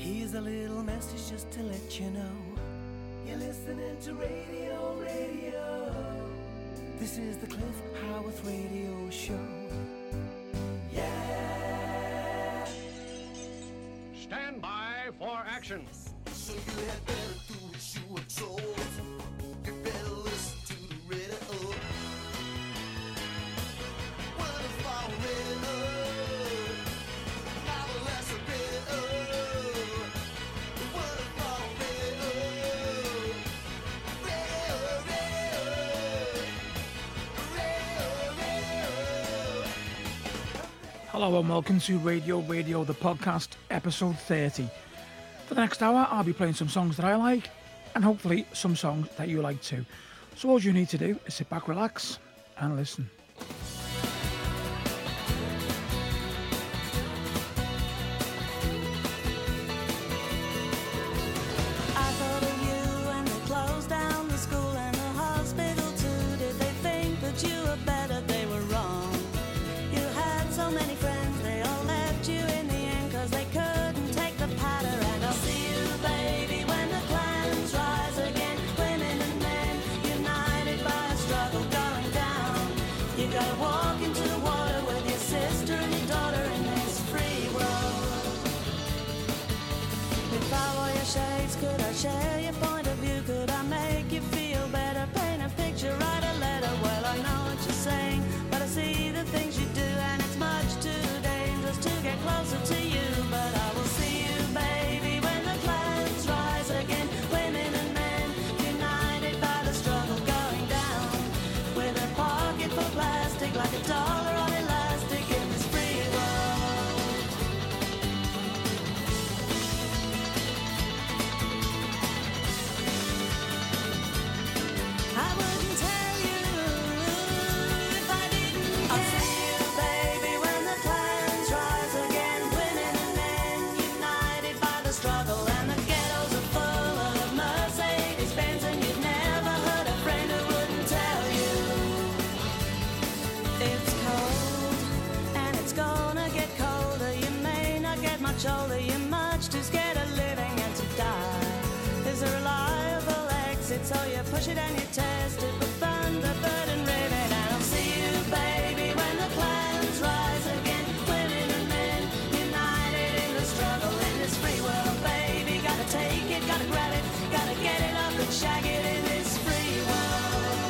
Here's a little message just to let you know. You're listening to Radio. This is the Cliff Howarth Radio Show. Yeah! Stand by for action. So you had better do what you were told. You better listen to the radio. What if I radio? Now the less a radio. What if I radio? Hello and welcome to Radio, the podcast, episode 30. For the next hour, I'll be playing some songs that I like, and hopefully some songs that you like too. So all you need to do is sit back, relax, and listen. I thought of you when they closed down the school and the hospital too. Did they think that you were better? They were wrong. You had so many friends, they all left you in the end 'cause they couldn't take the patter. And I'll see you, baby, when the clans rise again. Women and men united by a struggle going down. You gotta walk into the water with your sister and your daughter in this free world. If I wore your shades, could I share your point of view? Could I make you feel better? Paint a picture, write a letter. Well, I know what you're saying, but I see the things you do, and it's much too dangerous to get closer to you. But I will see you, baby, when the clans rise again. Women and men united by the struggle going down. With a pocket for plastic, like a dollar on elastic in this free world. I wouldn't tell you if I didn't care. I'll see you, baby, when the clans rise again. Women and men united by the struggle, and the ghettos are full of Mercedes-Benz, and you've never heard a friend who wouldn't tell you. It's cold, and it's gonna get colder. You may not get much older, you're much too scared of living and to die. There's a reliable exit, so you push it and you test it with Thunderbird and Rivet. And I'll see you, baby, when the clans rise again. Women and men united in the struggle in this free world, baby. Gotta take it, gotta grab it, gotta get it up and shag it in this free world.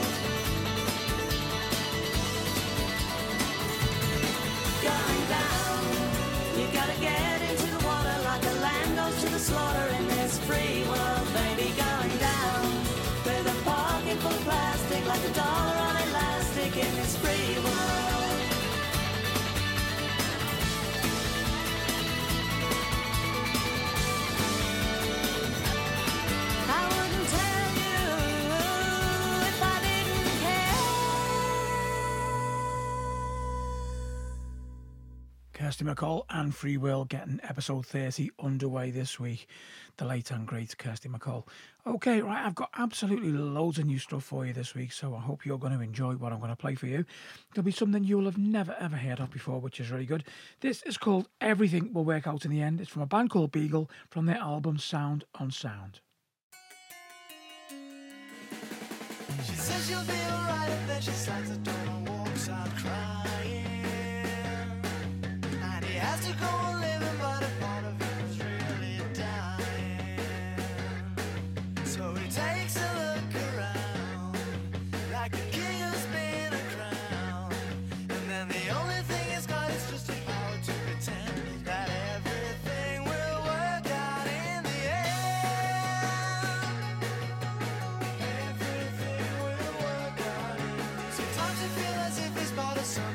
Going down, you gotta get into the water like a lamb goes to the slaughter in this free world, baby. Going down with a pocket full of plastic, like a dollar on elastic in this free world. I wouldn't tell you if I didn't care. Kirsty MacColl and Free Will getting episode 30 underway this week. The late and great Kirsty MacColl. Okay, right, I've got absolutely loads of new stuff for you this week, so I hope you're going to enjoy what I'm going to play for you. It'll be something you will have never ever heard of before, which is really good. This is called Everything Will Work Out in the End. It's from a band called Beagle from their album Sound on Sound. She says she'll be alright, and then she slams the door and walks out crying. And he has to go on living, but a part of him is really dying. So he takes a look around, like a king who's been a crown. And then the only thing he's got is just the power to pretend that everything will work out in the end. Everything will work out in the end. Sometimes you feel as if he's part of something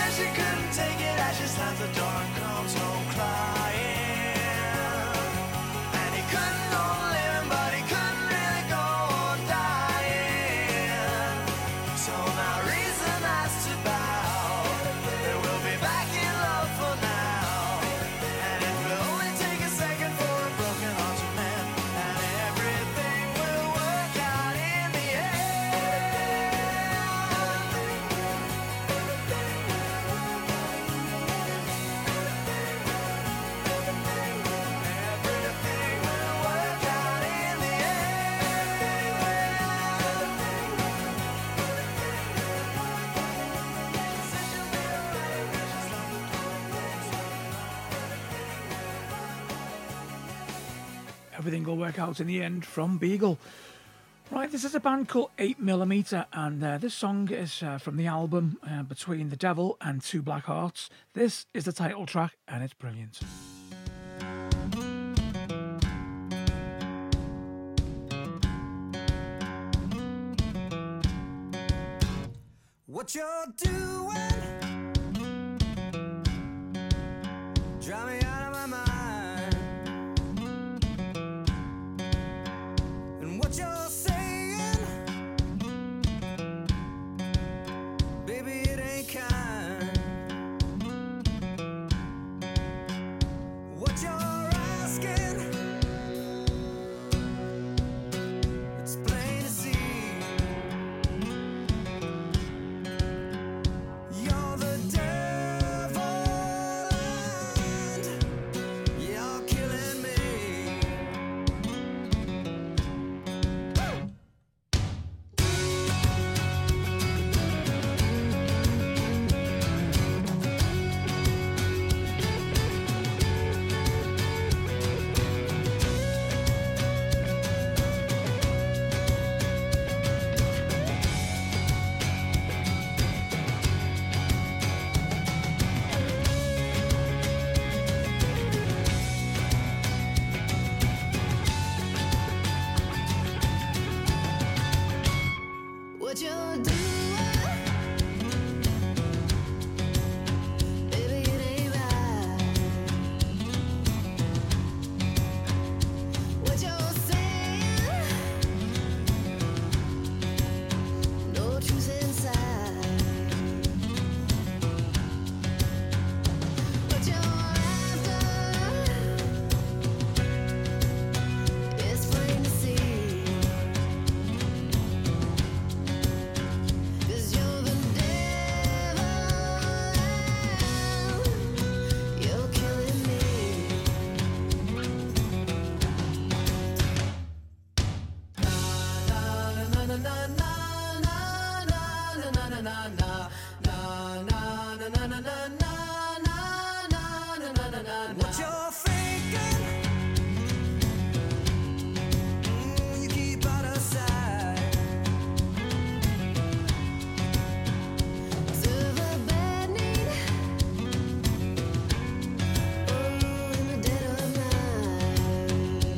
said she couldn't take it as she slams the door and comes home crying. And he couldn't go on living, but he couldn't really go on dying. So now reason has to bow, that we'll be back in love for now. And it will only take a second for a broken hearted man, and everything will work out in the end. Everything will work out in the Everything will work out in the end from Beagle. Right, this is a band called 8mm, and this song is from the album Between the Devil and Two Black Hearts. This is the title track, and it's brilliant. What you're doing drive me out of my mind, and what you're saying, baby, it ain't kind. What you're asking, it's plain to see. You're the devil and you're killing me. What you're doing, baby, it ain't right. What you're saying, no truth inside. What you're after, it's plain to see. 'Cause you're the devil and you're killing me. Na na na na na na na na na na na na na na na na. What you're thinking, you keep out of sight. To the bad need, oh, in the dead of night.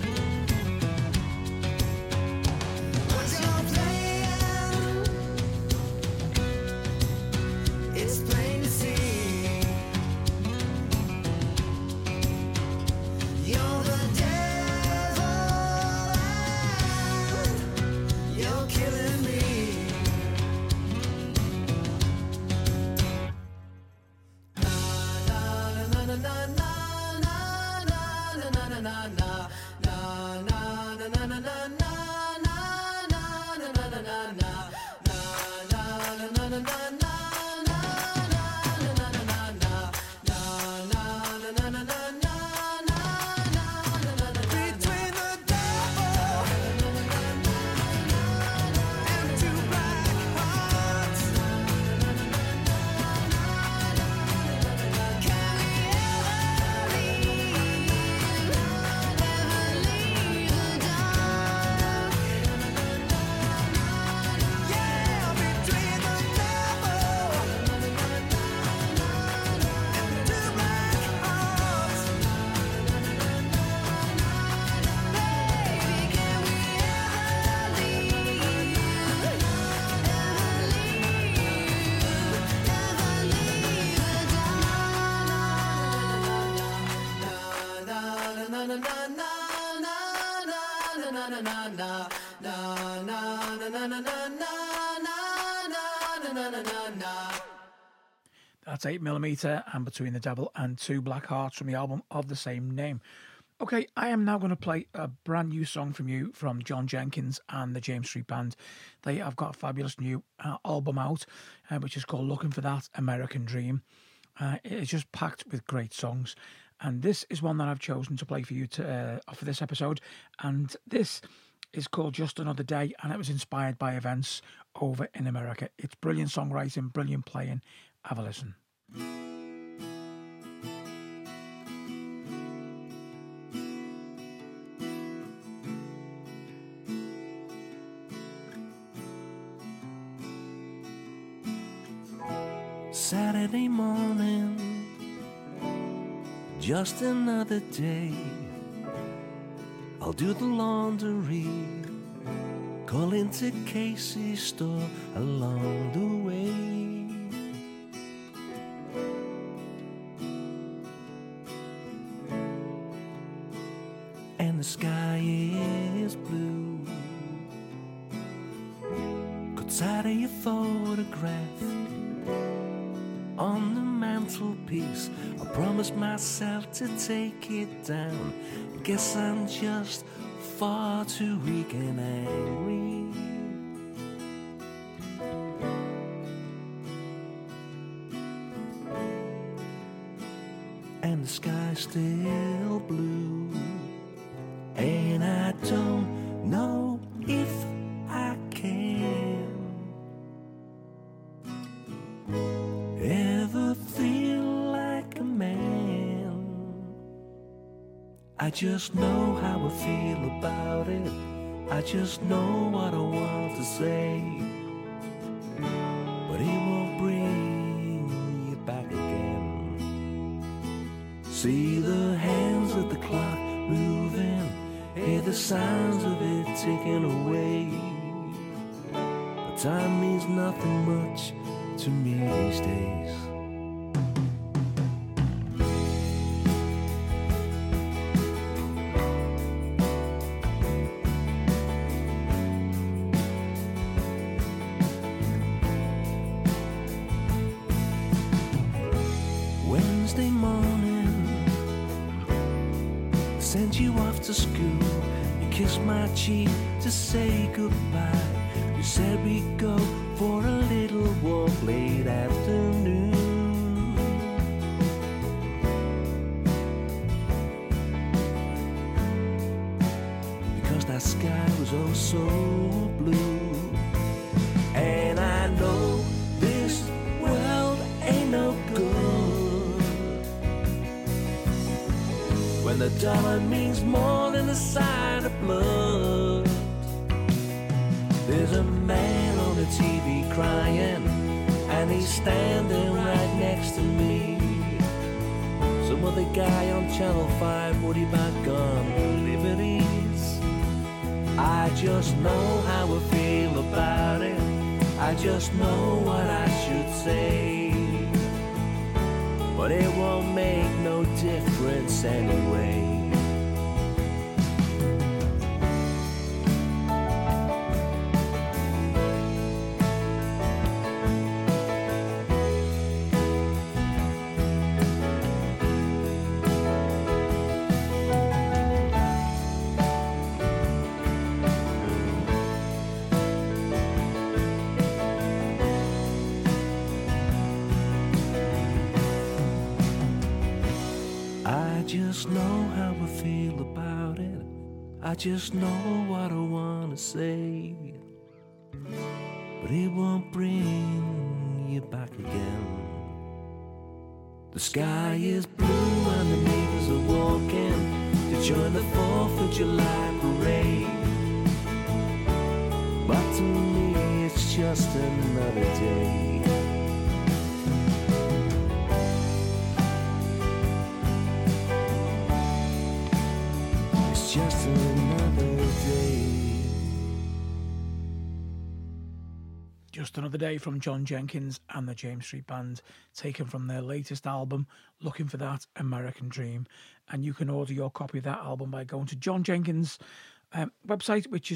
What you're playing, it's plain to see. That's 8mm and Between the Devil and Two Black Hearts from the album of the same name. Okay, I am now going to play a brand new song from you from John Jenkins and the James Street Band. They have got a fabulous new album out, which is called Looking for That American Dream. It is just packed with great songs. And this is one that I've chosen to play for you for this episode. And this is called Just Another Day, and it was inspired by events over in America. It's brilliant songwriting, brilliant playing. Have a listen. Saturday morning, just another day. I'll do the laundry, call into Casey's store along the way. And the sky is blue. Got sight of your photograph on the mantelpiece. I promised myself to take it down. Guess I'm just far too weak and angry. And the sky's still blue. And I don't know if I can ever feel like a man. I just know how I feel about it. I just know what I want to say. But it won't bring you back again. See the hands of the clock moving, hear the sounds of it ticking away. But time means nothing much to me these days. Wednesday morning, sent you off to school. You kissed my cheek to say goodbye. You said we'd go for a little walk late afternoon. Because that sky was oh so blue. And I know this world ain't no good when the dollar means more than a side of blood. There's a man on the TV crying, and he's standing right next to me. Some other guy on Channel 5 worried about gun liberties. I just know how I feel about it. I just know what I should say. But it won't make no difference anyway. I just know how I feel about it. I just know what I wanna say. But it won't bring you back again. The sky is blue and the neighbors are walking to join the 4th of July parade. But to me it's just another day. Just another day. Just Another Day from John Jenkins and the James Street Band, taken from their latest album, Looking for That American Dream. And you can order your copy of that album by going to John Jenkins' website, which is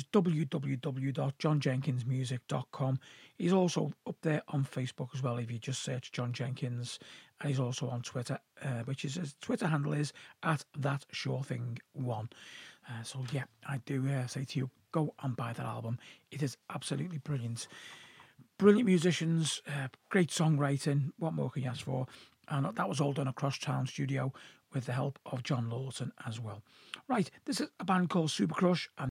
www.johnjenkinsmusic.com. He's also up there on Facebook as well if you just search John Jenkins, and he's also on Twitter, which is his Twitter handle is @thatsurething1. So yeah, I do say to you, go and buy that album. It is absolutely brilliant. Brilliant musicians, great songwriting. What more can you ask for? And that was all done across Town Studio with the help of John Lawton as well. Right, this is a band called Super Crush, and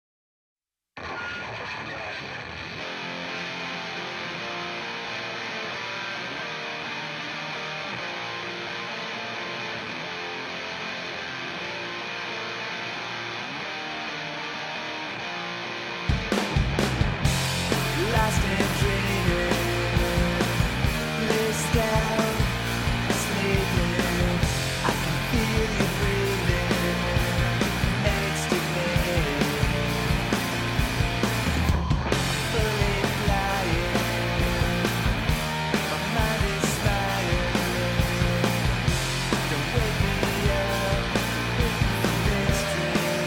Lost and dreaming, blissed out, sleeping. I can feel you breathing next to me. Fully flying, my mind is smiling. Don't wake me up from this dream.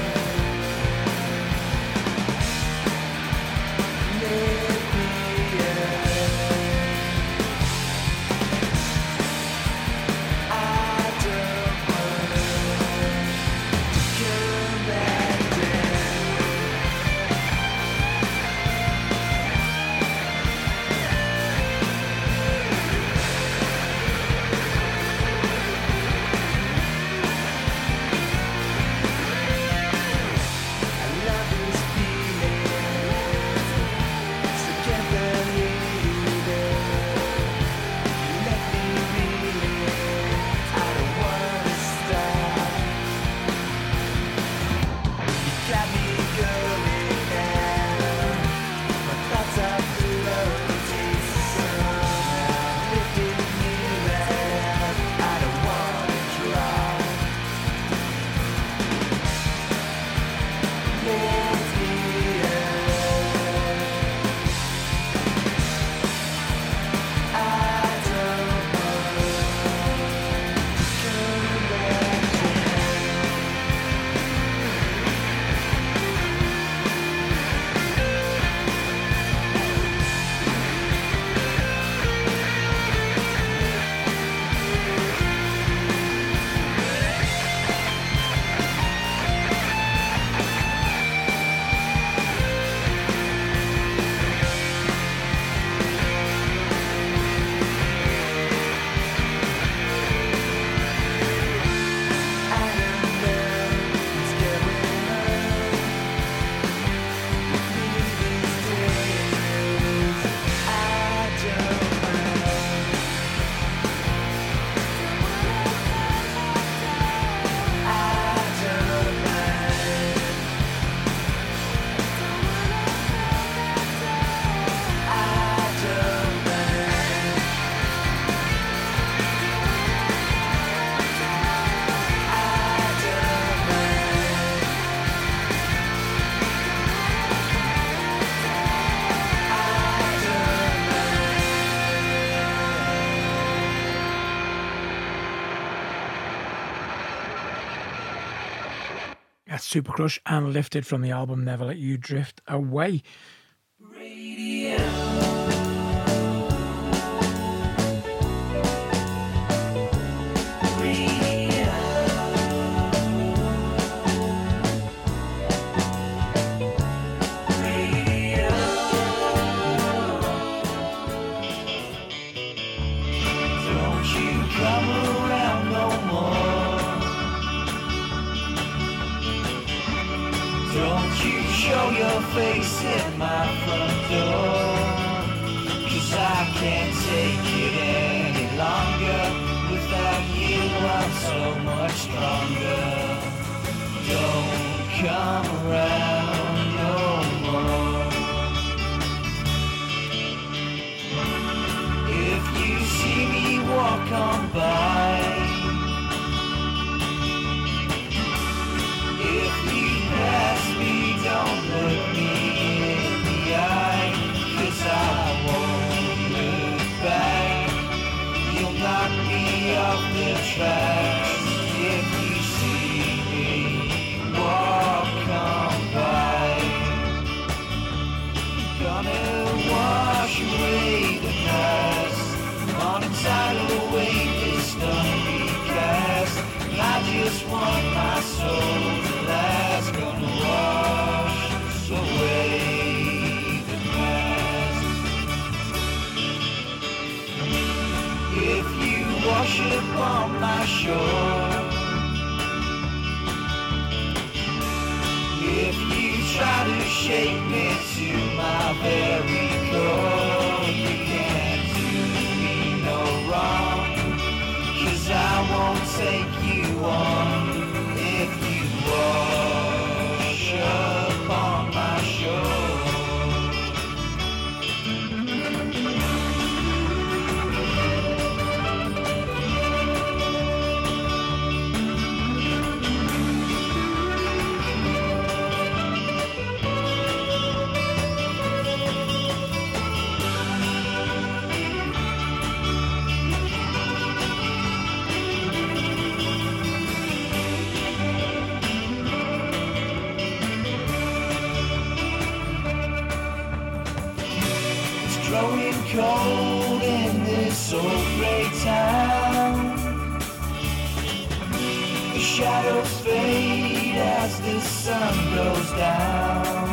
that's Super Crush and Lifted from the album Never Let You Drift Away. Don't you come around no more. Don't you show your face at my front door. 'Cause I can't take it any longer. Without you I'm so much stronger. Don't come around no more. If you see me walk on by, if you pass me, don't look me in the eye, 'cause I won't off the tracks. If you see me, walk on by. Gonna wash away the past. On a tidal wave this done be cast. I just want my soul to last. Gonna wash away the past. If you wash upon my shore, if you try to shake me to my very core, you can't do me no wrong, 'cause I won't take you on if you wash upon my shore. Growing cold in this old gray town. The shadows fade as the sun goes down.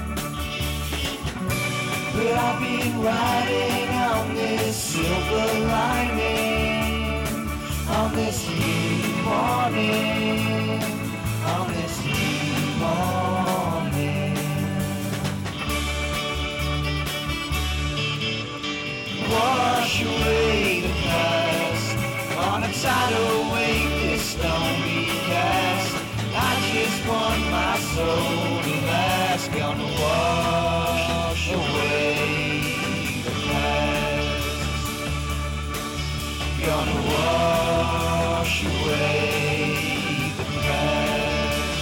But I've been riding on this silver lining, on this new morning, on this new morning. Wash away the past. On a tidal wave this stormy cast. I just want my soul to last. Gonna wash away the past. Gonna wash away the past.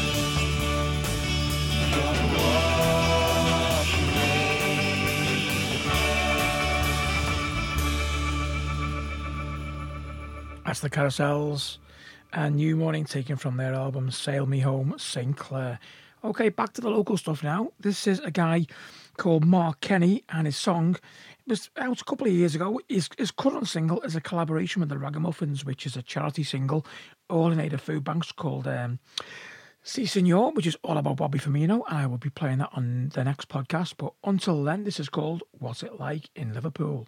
Gonna wash away the past. That's the Carousels and New Morning, taken from their album Sail Me Home, St. Clair. Okay, back to the local stuff now. This is a guy called Mark Kenny, and his song was out a couple of years ago. His current single is a collaboration with the Ragamuffins, which is a charity single, all in aid of food banks, called Si Senor, which is all about Bobby Firmino, and I will be playing that on the next podcast. But until then, this is called What's It Like in Liverpool.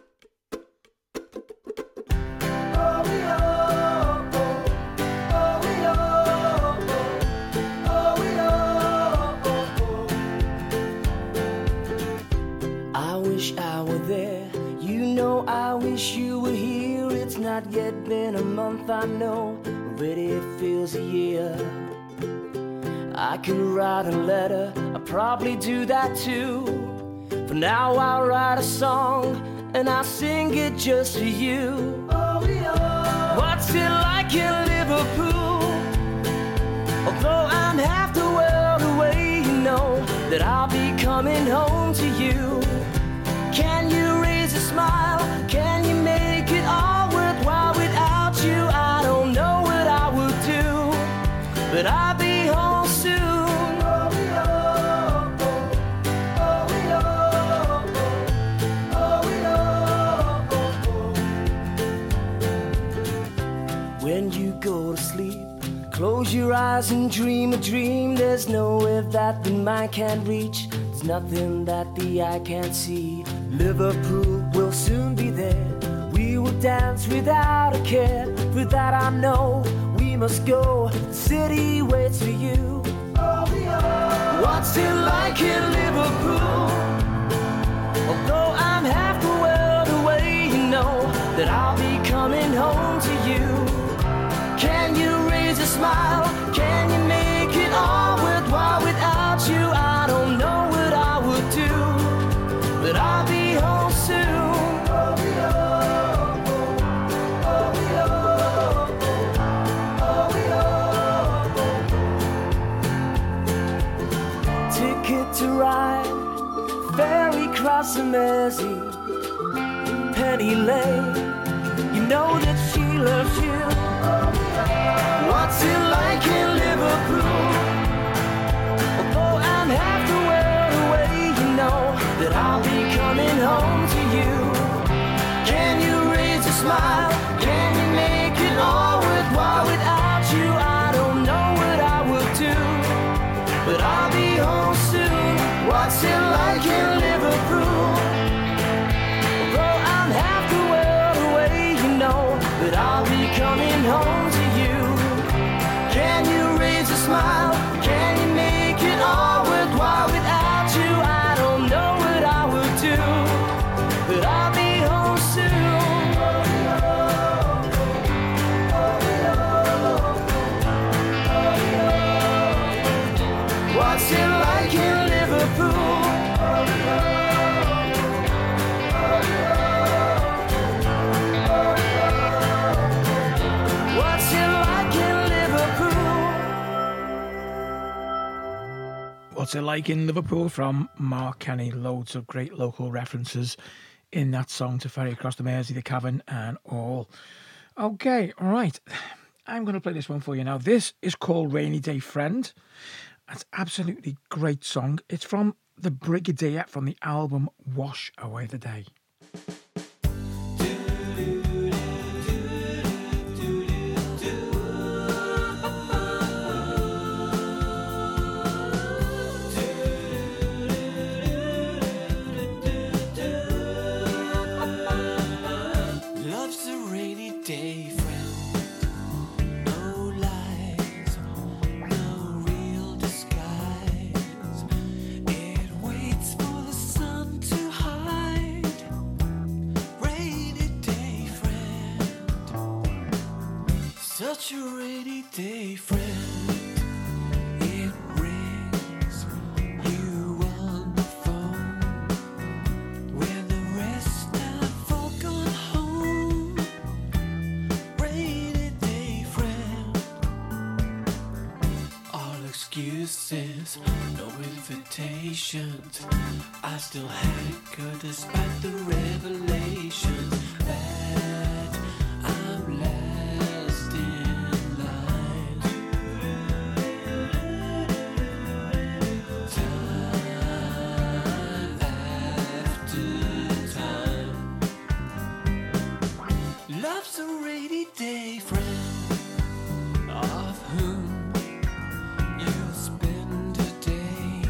I wish I were there, you know I wish you were here. It's not yet been a month, I know, already it feels a year. I could write a letter, I'll probably do that too. For now I'll write a song, and I'll sing it just for you. What's it like in Liverpool? Although I'm half the world away, you know that I'll be coming home to you. Can you raise a smile? Can you make it all worthwhile without you? I don't know what I would do, but I'll be home soon. When you go to sleep, close your eyes and dream a dream. There's nowhere that the mind can't reach. There's nothing that the eye can't see. Liverpool will soon be there. We will dance without a care. For that I know we must go. The city waits for you. What's it like in Liverpool? Although I'm half the world away, you know that I'll be coming home to you. Can you raise a smile? Can you make it all worthwhile without you? I don't know what I would do, but I'll be home soon. Ticket to ride, ferry cross the Mersey, Penny Lane. You know that she loves you. What's it like in Liverpool? Although I'm half the world away, you know that I'll be coming home to you. Can you raise a smile? Can you make it all worthwhile? Without you, I don't know what I would do. But I'll be home soon. What's it like in Liverpool? Although I'm half the world away, you know that I'll be coming home to you. Can you raise a smile? Can you make it all worthwhile? Without you, I don't know what I would do. But I'll be home soon. What's it like in Liverpool? What's it like in Liverpool? What's It Like in Liverpool from Mark Kenny. Loads of great local references in that song to Ferry Across the Mersey, the Cavern and all. Okay, all right. I'm going to play this one for you now. This is called Rainy Day Friend. It's absolutely great song. It's from the Brigadier from the album Wash Away the Day. Love's a rainy day friend. No lies, no real disguise. It waits for the sun to hide. Rainy day friend. Such a rainy day friend. It rings you on the phone when the rest have all gone home. Rainy day friend. All excuses, no invitations. I still hanker despite the revelations that I'm last in line. Time after time. Love's a rainy day friend of whom you'll spend a day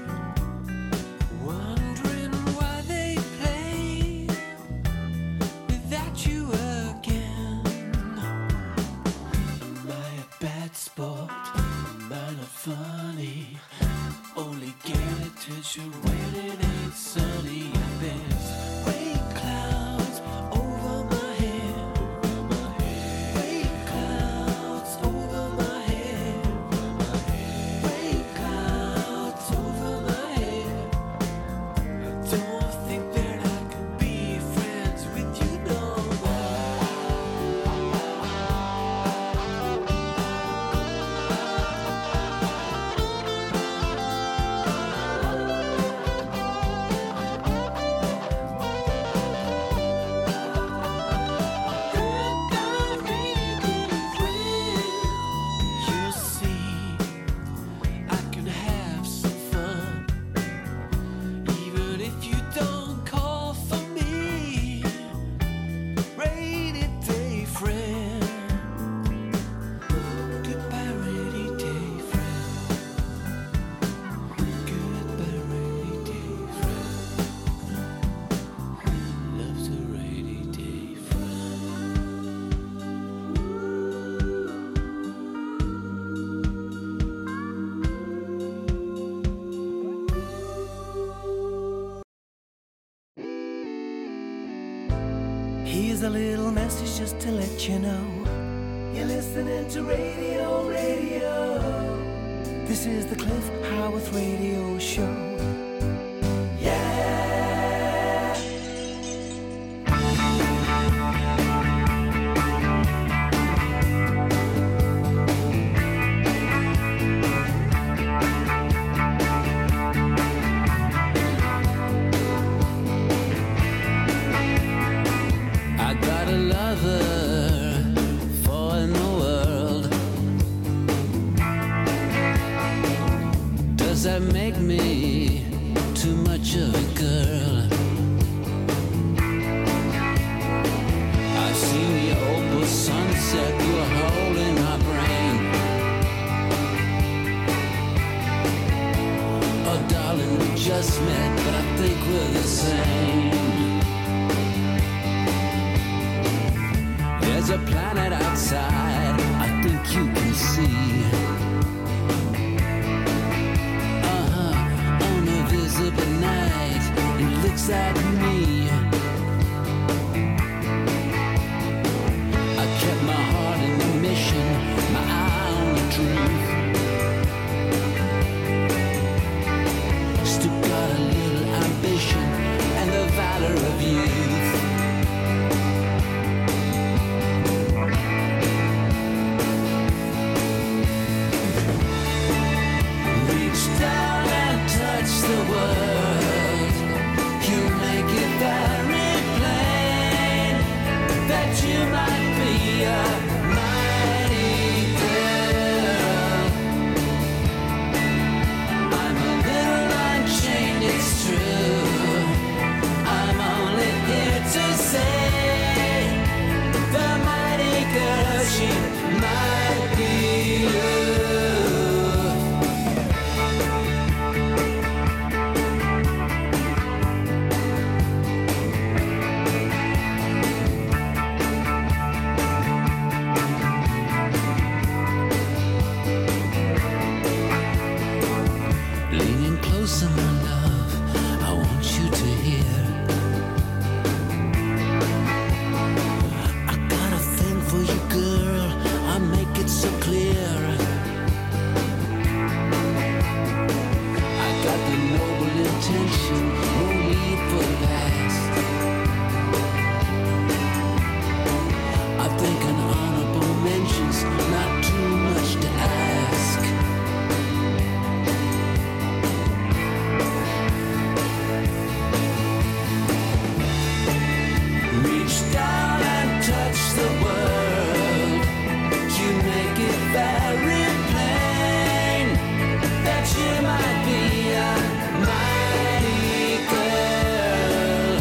wondering why they play without you again. Am I a bad sport? Am I not funny? Only get attention when it ain't sunny. There's rain clouds over my head. Rain clouds over my head. Rain clouds over my head. I don't think that I could be friends with you no You see, I can have some fun, even if you don't call for me. Rainy day friend. Goodbye, rainy day friend. Goodbye, rainy day friend. Love's a rainy day friend. Here's a little message just to let you know you're listening to Radio, Radio. This is the Cliff Howarth Radio Show. Yeah. I got a lover make me too much of a girl. I've seen the opal sunset through a hole in my brain. Oh darling, we just met, but I think we're the same. There's a planet outside, I think you can see. On a visible night, it looks at me. I kept my heart in the mission, my eye on the truth. Still got a little ambition and the valor of youth. Reach down and touch the world. You make it very plain that you might be a mighty girl. I'm a little unchained, it's true. I'm only here to say the mighty girl, she might be you. Leaning closer, my love, I want you to hear. I got a thing for you, girl, I make it so clear. I got the noble intention, no need for the past. I think an honorable mention's not too much to ask. Reach down and touch the world. You make it very plain that you might be a mighty girl.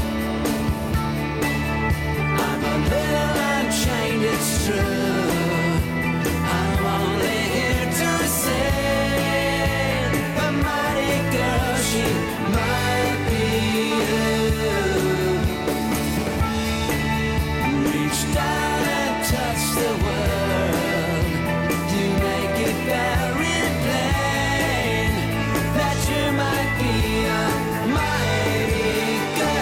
I'm a little unchained, it's true. I'm only here to say the mighty girl, she might be you. Reach down and touch the world. You make it very plain that you might be a mighty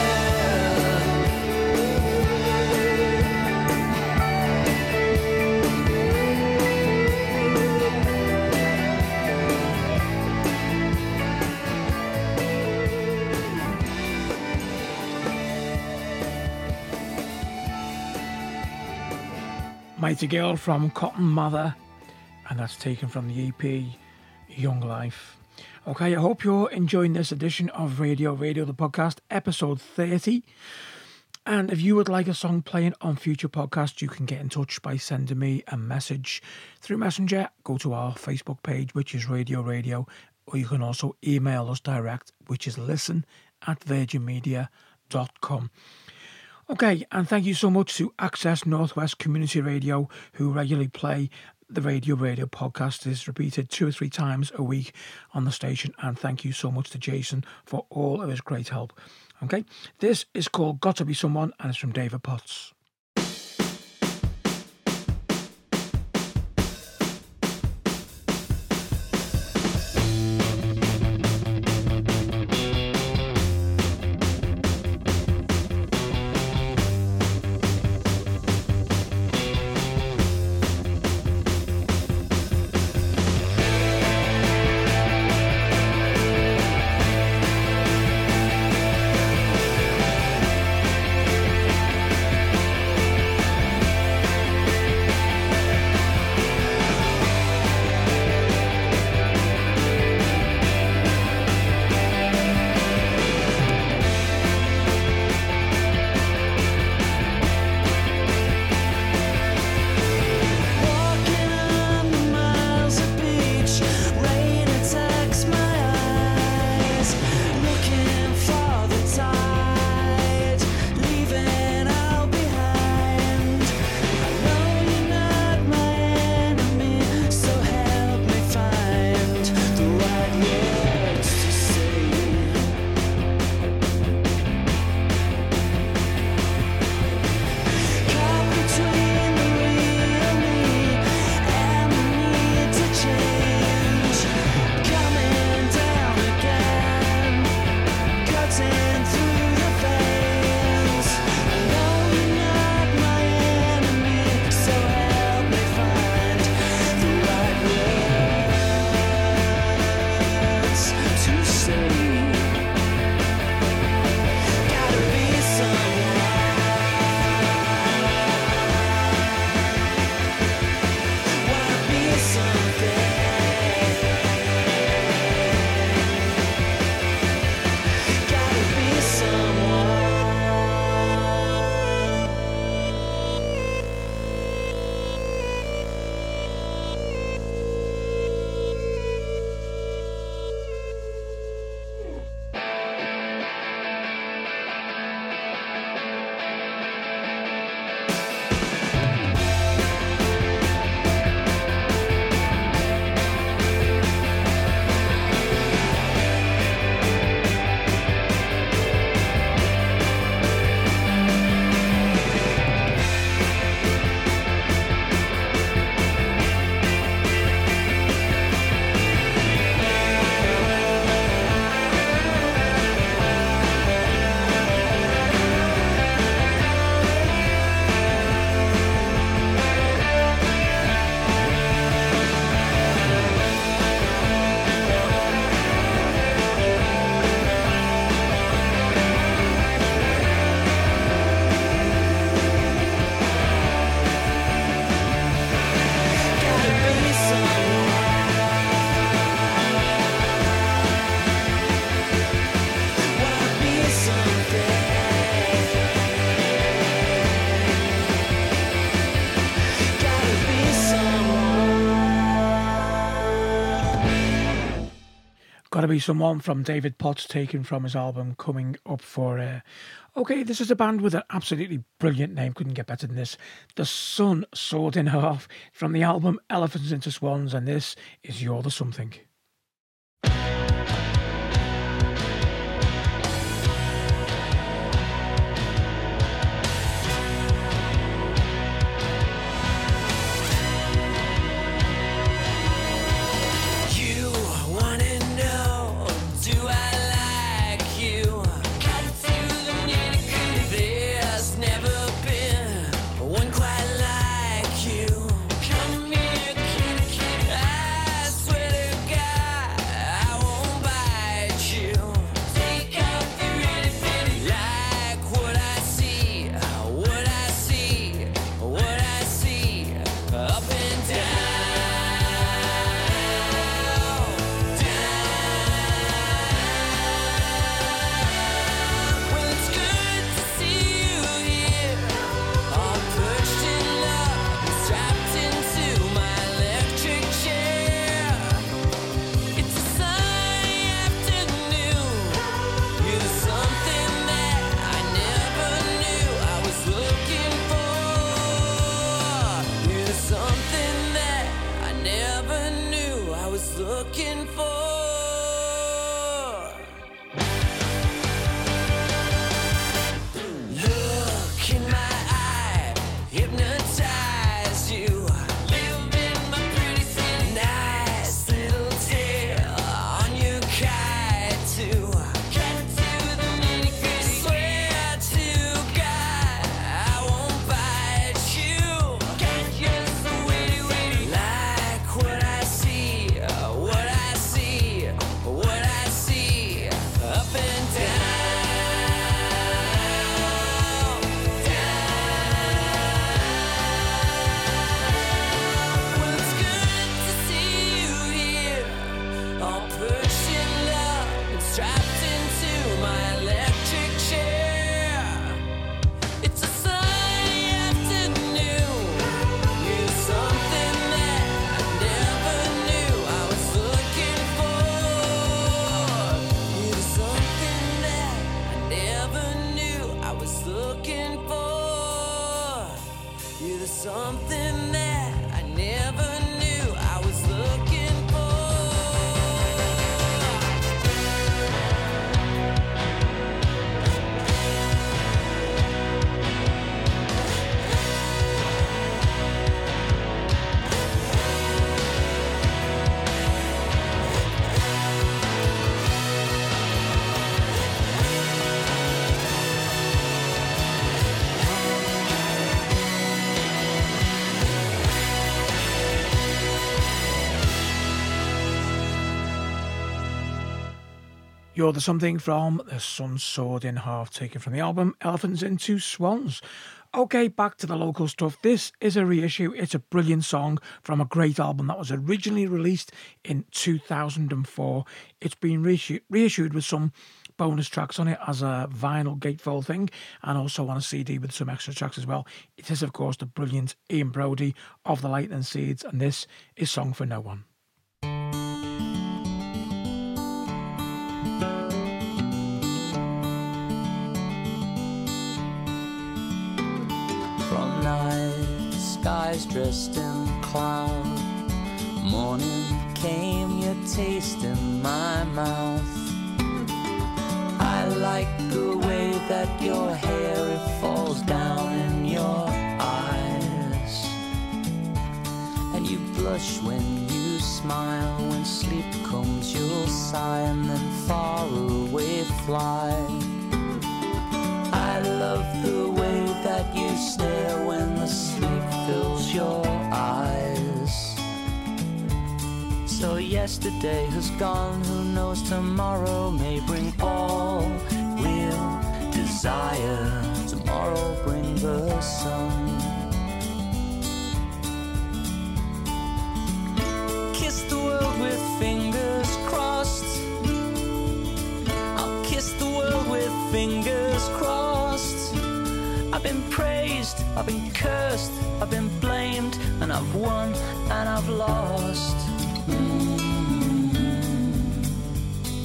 Mighty Girl from Cotton Mather, and that's taken from the EP Young Life. Okay, I hope you're enjoying this edition of Radio the podcast, episode 30. And if you would like a song playing on future podcasts, you can get in touch by sending me a message through Messenger. Go to our Facebook page, which is Radio, or you can also email us direct, which is listen@virginmedia.com. Okay, and thank you so much to Access Northwest Community Radio, who regularly play the Radio podcast. Is repeated 2 or 3 times a week on the station, and thank you so much to Jason for all of his great help. Okay, this is called Got to Be Someone, and it's from David Potts. girl. Gotta Be Someone from David Potts, taken from his album Coming Up for Air. Okay, this is a band with an absolutely brilliant name, couldn't get better than this. The Sun Sawed in Half from the album Elephants into Swans, and this is You're the Something. You're the Something from The Sun Sawed in Half, taken from the album Elephants into Swans. Okay, back to the local stuff. This is a reissue. It's a brilliant song from a great album that was originally released in 2004. It's been reissued with some bonus tracks on it as a vinyl gatefold thing, and also on a CD with some extra tracks as well. It is, of course, the brilliant Ian Brodie of the Lightning Seeds, and this is Song for No One. Skies dressed in cloud, morning came, your taste in my mouth. I like the way that your hair, it falls down in your eyes, and you blush when you smile. When sleep comes you'll sigh and then far away fly. I love the way that you stare when the sleep fills your eyes. So yesterday has gone, who knows, tomorrow may bring all we'll desire. Tomorrow bring the sun. Kiss the world with fingers crossed. I'll kiss the world with fingers crossed. I've been praised, I've been cursed, I've been blamed, and I've won and I've lost.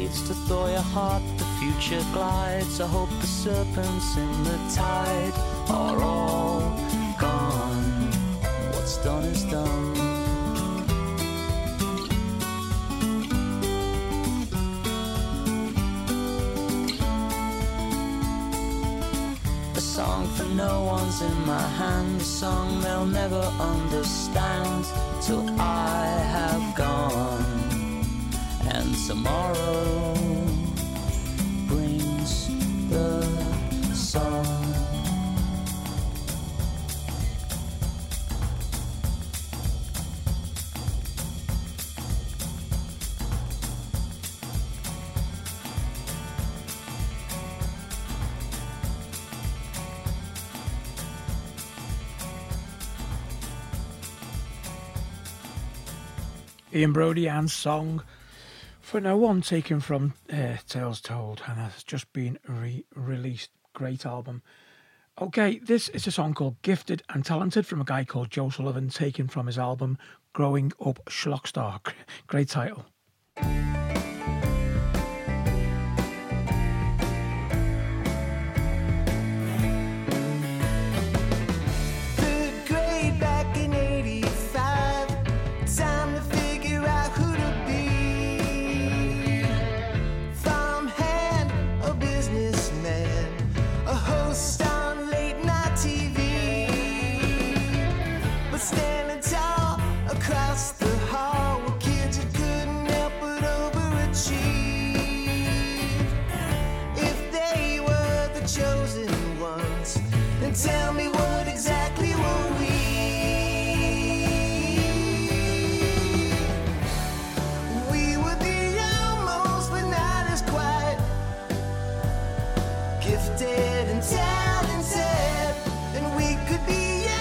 fades to thaw your heart, the future glides. I hope the serpents in the tide are all gone. What's done is done. A song for no one's in my hand, a song they'll never understand till I have gone. And tomorrow brings the sun. Ian Brody and Song for No One, taken from Tales Told, and has just been re-released. Great album. Okay, this is a song called Gifted and Talented from a guy called Joe Sullivan, taken from his album Growing Up Schlockstar. Great title. Standing tall across the hall with kids who couldn't help but overachieve. If they were the chosen ones, then tell me what exactly were we? We were the almost but not as quite, gifted and talented, and we could be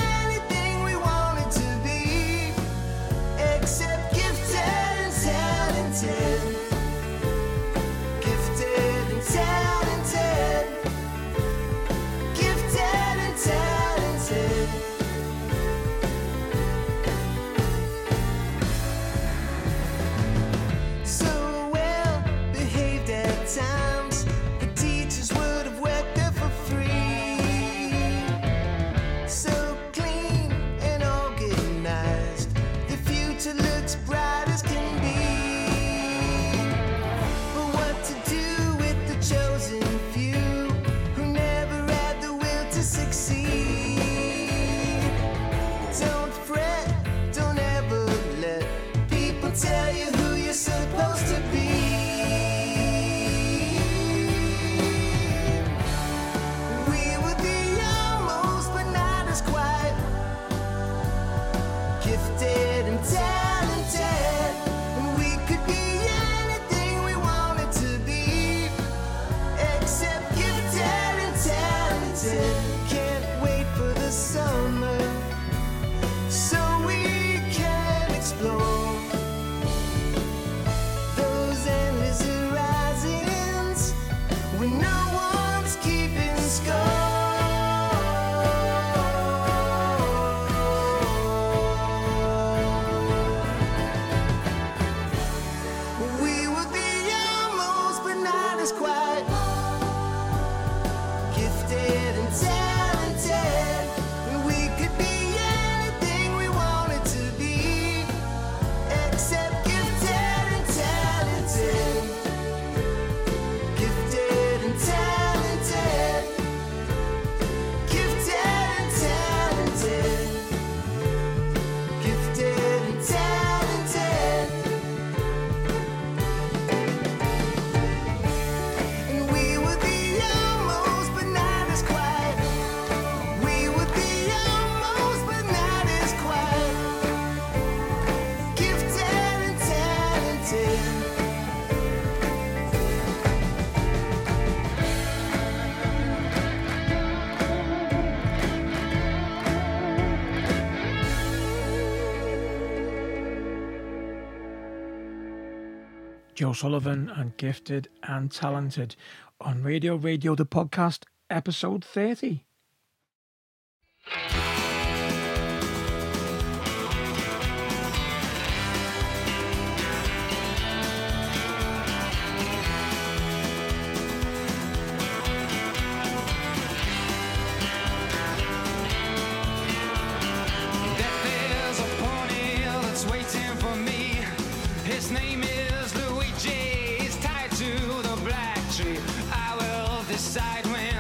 tell you who you're supposed to be. We were the almost but not as quite, gifted and talented, and we could be anything we wanted to be, except gifted and talented. Can't wait for the summer so we can explore when no one's keeping score. We were the almost but not as quite, gifted and talented, and we could be anything we wanted to be, except gifted and talented. Joe Sullivan and Gifted and Talented on Radio the podcast, episode 30.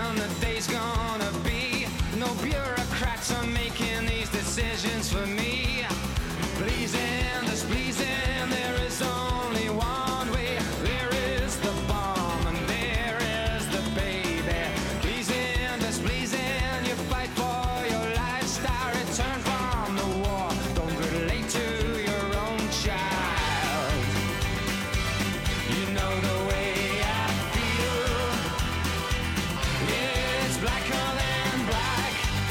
when the day's gonna be. No bureaucrats are making these decisions for me. Pleasing, displeasing, there is only one way. There is the bomb and there is the baby. Pleasing, displeasing, you fight for your lifestyle. Return from the war, don't relate to your own child. You know the way I feel. It's blacker than black.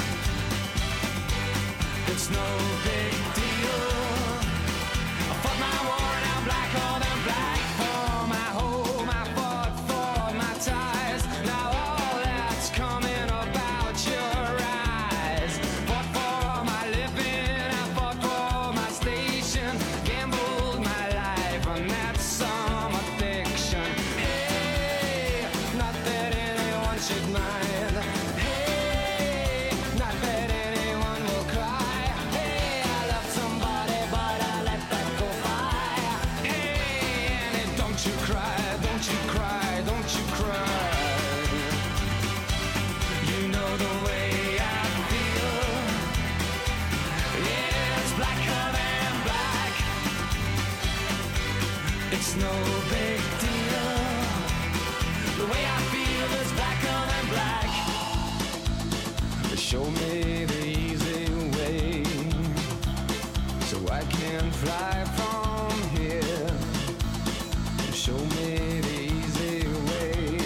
It's no big deal. I fought my war and I'm blacker than black. For my home, I fought for my ties. Now all that's coming about your eyes. Fought for my living, I fought for my station. Gambled my life on that some addiction. Hey, not that anyone should mind. Hey, not that anyone will cry. Hey, I loved somebody, but I let that go by. Hey, and don't you cry, don't you cry, don't you cry. You know the way I feel. Yeah, it's blacker than black. It's no big deal. The way I feel is blacker than black. Show me the easy way so I can fly from here. Show me the easy way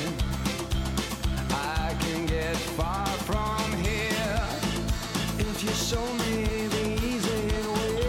I can get far from here. If you show me the easy way.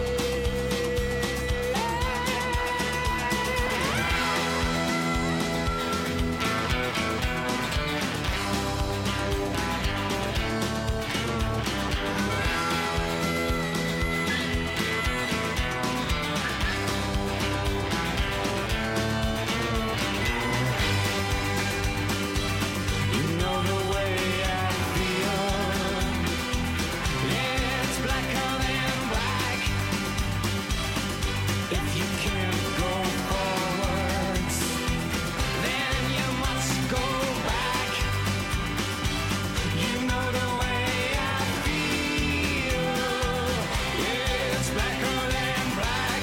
You know the way I feel. Yeah, it's blacker than black. If you can't go forwards, then you must go back. You know the way I feel. Yeah, it's blacker than black.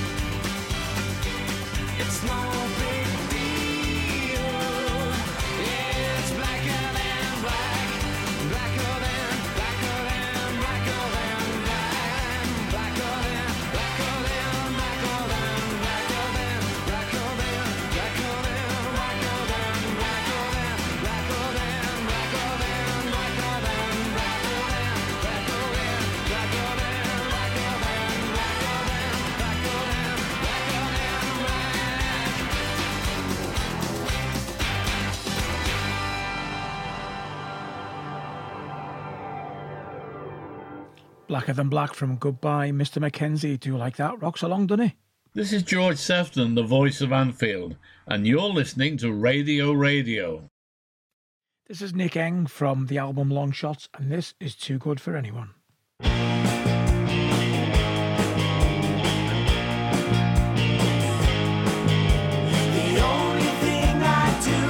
It's no big deal. Yeah, it's blacker than black. Blacker than, blacker than, blacker than black. Blacker than, blacker than, blacker than, blacker than, blacker than, blacker than, blacker than, blacker than, blacker than, blacker than, blacker than, blacker than, blacker than, blacker than, blacker than, blacker than, blacker than black. Blacker Than Black from Goodbye, Mr. Mackenzie. Do you like that? Rocks along, doesn't it? This is George Sefton, the voice of Anfield, and you're listening to Radio Radio. This is Nick Eng from the album Long Shots, and this is Too Good For Anyone. The only thing I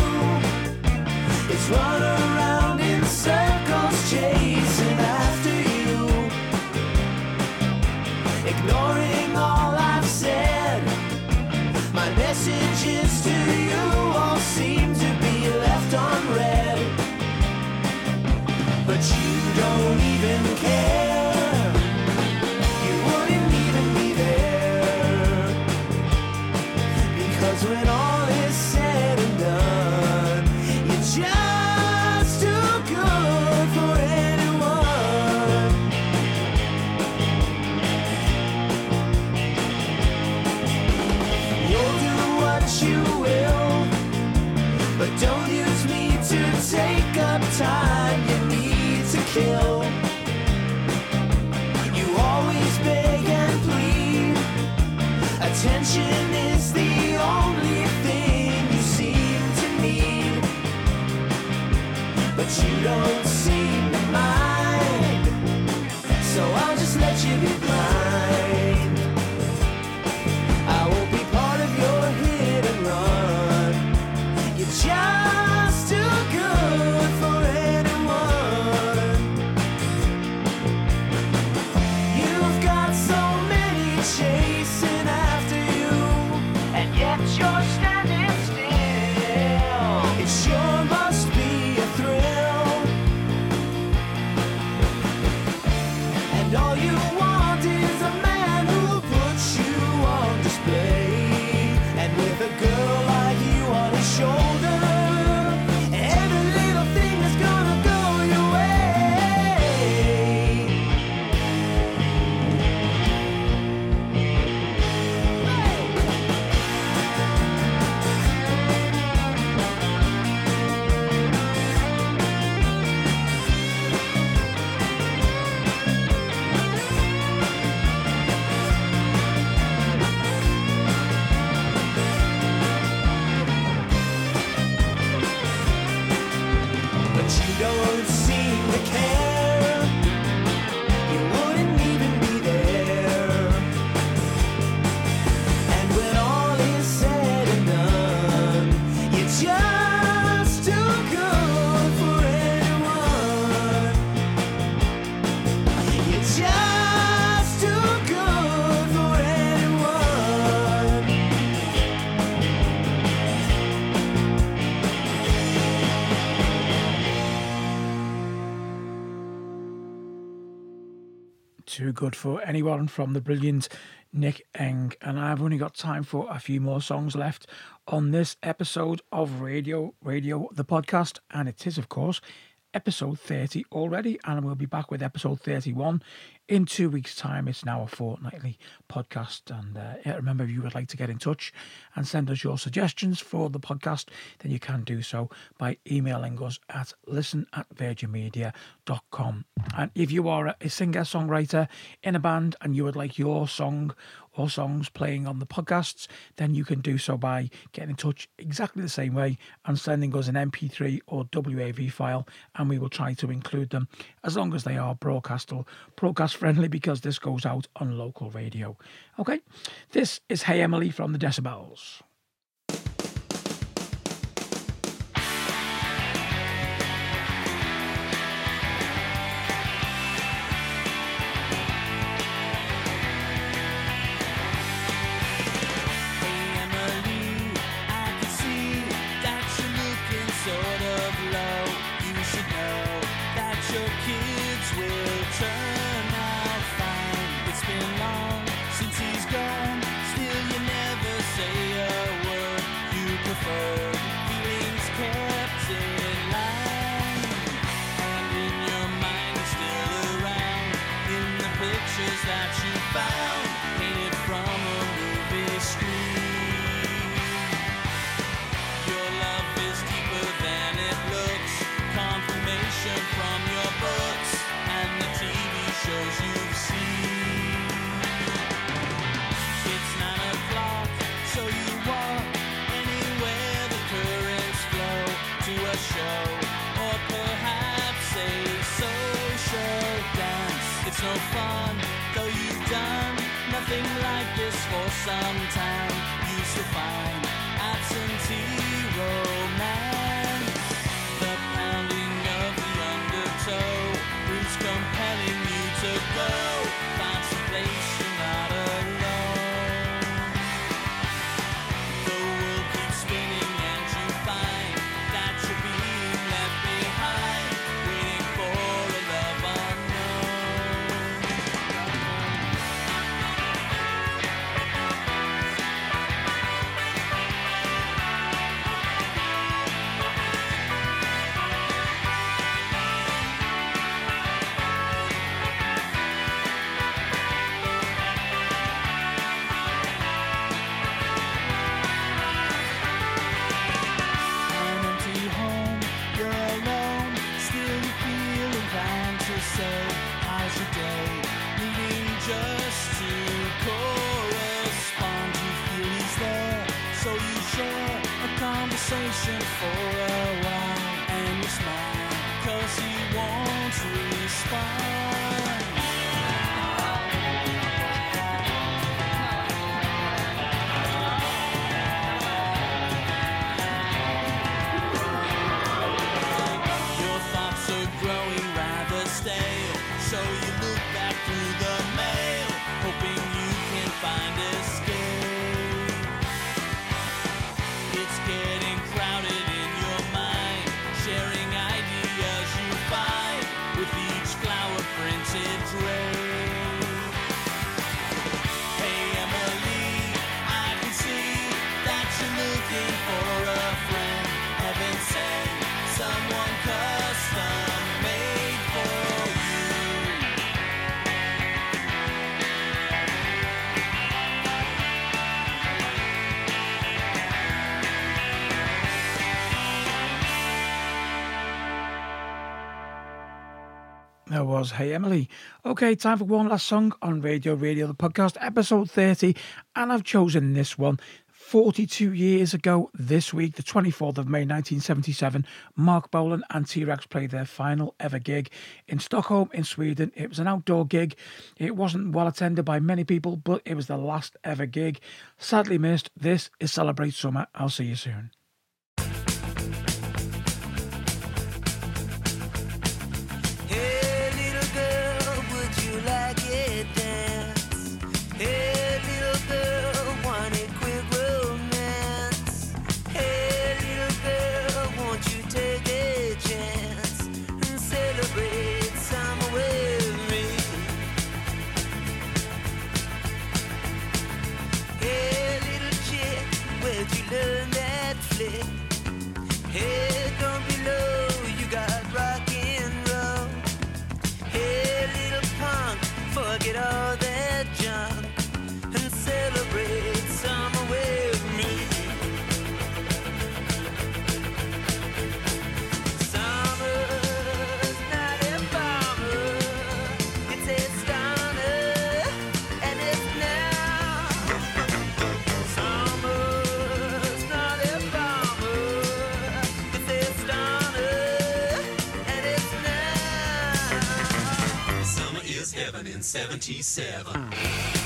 do is run around in circles, chasing after you, ignoring all I've said. My messages to you all seem to be left unread, but you don't even care. You wouldn't even be there, because when all is said and done, you're just too good for anyone. You'll do what you will, but don't use me to take up time you need to kill. You always beg and plead. Attention is the only thing you seem to need, but you don't seem to mind. So I'll just let you be blind. I won't be part of your hit and run. You're just too good for don't seem to care. You wouldn't even be there. And when all is said and done, you're just too good for anyone. You're just too good for anyone. Too good for anyone from the brilliant Nick Eng. And I've only got time for a few more songs left on this episode of Radio the podcast. And it is, of course, episode 30 already. And we'll be back with episode 31 in 2 weeks' time. It's now a fortnightly podcast. And remember, if you would like to get in touch and send us your suggestions for the podcast, then you can do so by emailing us at listen@virginmedia.com. And if you are a singer-songwriter in a band and you would like your song or songs playing on the podcasts, then you can do so by getting in touch exactly the same way and sending us an MP3 or WAV file, and we will try to include them as long as they are broadcast friendly, because this goes out on local radio. Okay, this is Hey Emily from the Decibels. It's no fun, though you've done nothing like this for some time. Used to find absentee romance. The pounding of the undertow is compelling you to go. Find some place you're not alone. The world keeps spinning and you find that you're being left behind, waiting for a love unknown. An empty home, you're alone. Still you feel inclined to say, how's your day? Needing just to correspond. You feel he's there, so you share a conversation for a while. And you smile, 'cause he won't respond. Your thoughts are growing rather stale, so you look back through the mail, hoping you can find escape. It's getting crowded in your mind, sharing ideas you find with each flower printed tray. Hey Emily, I can see that you're looking for a friend. Heaven sent, someone custom made for you. That was Hey Emily. Okay, time for one last song on Radio the podcast, episode 30, and I've chosen this one 42 years ago this week, the 24th of May 1977, Mark Bolan and T-Rex played their final ever gig in Stockholm in Sweden. It was an outdoor gig. It wasn't well attended by many people, but it was the last ever gig. Sadly missed. This is Celebrate Summer. I'll see you soon. Hey little girl, would you like a dance? Hey little girl, want a quick romance? Hey little girl, won't you take a chance and celebrate summer with me? Hey little chick, where'd you learn that flick? Hey, don't be low, you got rock and roll. Hey, little punk, forget all that junk and celebrate summer with me. Summer's not a bomber, it's a stunner, and it's now. Summer's not a bomber, it's a stunner, and it's now. Summer is heaven in 77.